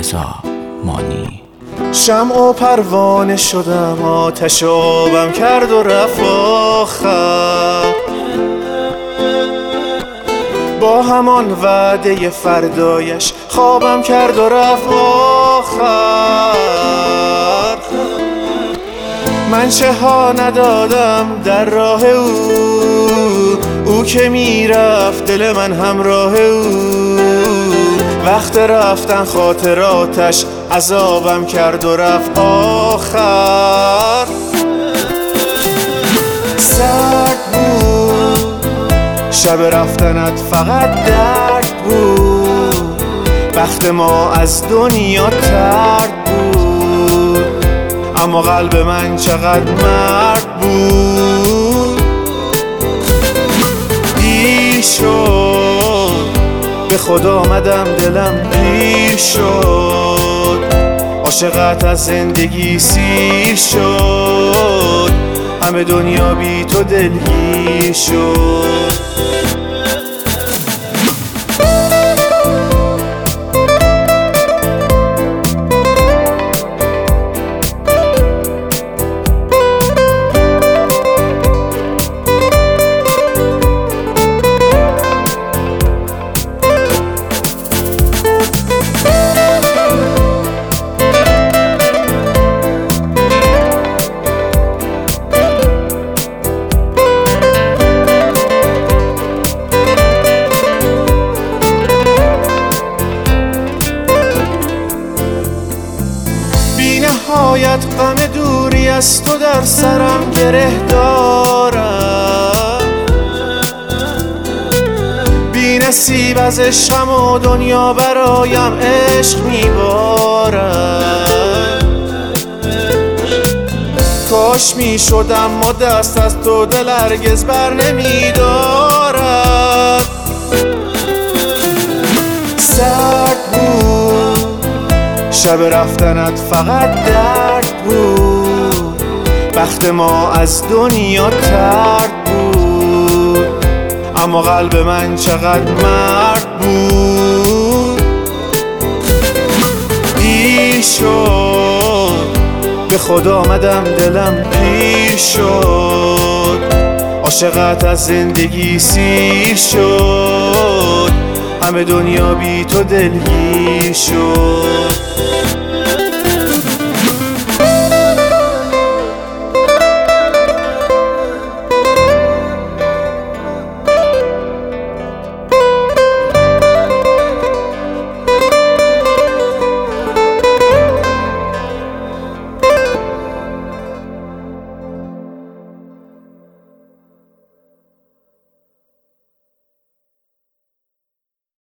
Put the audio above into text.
رضا مانی. شمع و پروانه شدم، آتش آبم کرد و رفت آخر، با همان وعده فردایش خوابم کرد و رفت آخر. من چه ها ندادم در راه او که میرفت دل من همراه او. وقت رفتن خاطراتش عذابم کرد و رفت آخر. سرد بود شب رفتنت، فقط درد بود، بخت ما از دنیا ترد بود، اما قلب من چقدر مرد بود. دیر شد به خود آمدم، دلم پیر شد، عاشقت از زندگی سیر شد، همه دنیا بی تو دلگیر شد. نهایت غم دوری از تو در سرم گره دارم، بی نصیب از عشقم و دنیا برایم عشق میبارد. کاش میشدم ما دست از تو، دل هرگز بر نمیدارد. سرد بود شب رفتنت، فقط درد بود، بخت ما از دنیا ترد بود، اما قلب من چقدر مرد بود. دیر شد به خود آمدم، دلم پیر شد، عاشقت از زندگی سیر شد، همه دنیا بی تو دلگیر شد.